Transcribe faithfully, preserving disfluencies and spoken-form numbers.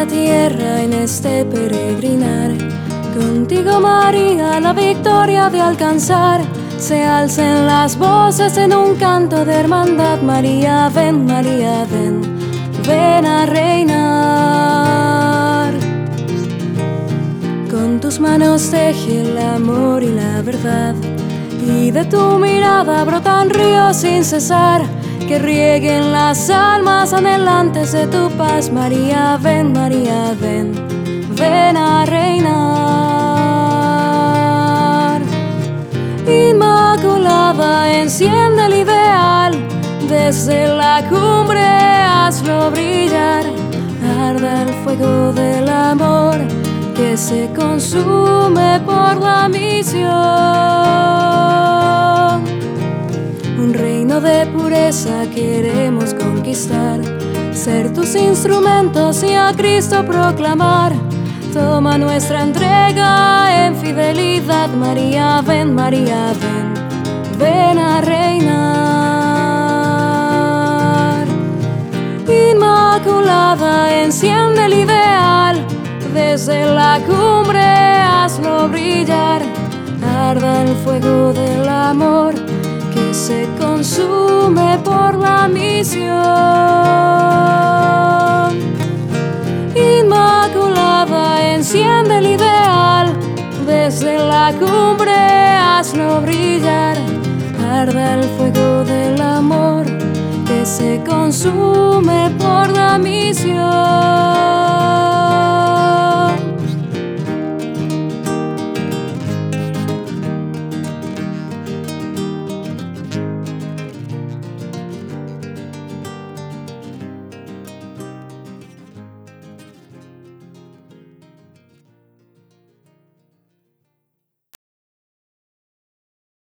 la tierra en este peregrinar. Contigo, María, la victoria de alcanzar. Se alcen las voces en un canto de hermandad. María, ven, María, ven, ven a reinar. Con tus manos teje el amor y la verdad, y de tu mirada brotan ríos sin cesar, que rieguen las almas anhelantes de tu paz. María, ven, María, ven, ven a reinar. Inmaculada, enciende el ideal, desde la cumbre hazlo brillar. Arda el fuego del amor que se consume por la misión. Un reino de pureza queremos conquistar, ser tus instrumentos y a Cristo proclamar. Toma nuestra entrega en fidelidad. María, ven, María, ven, ven a reinar. Inmaculada, enciende el ideal, desde la cumbre hazlo brillar. Arda el fuego del amor que se consume por la misión. Inmaculada, enciende el ideal, desde la cumbre hazlo brillar. Arda el fuego del amor que se consume por la misión.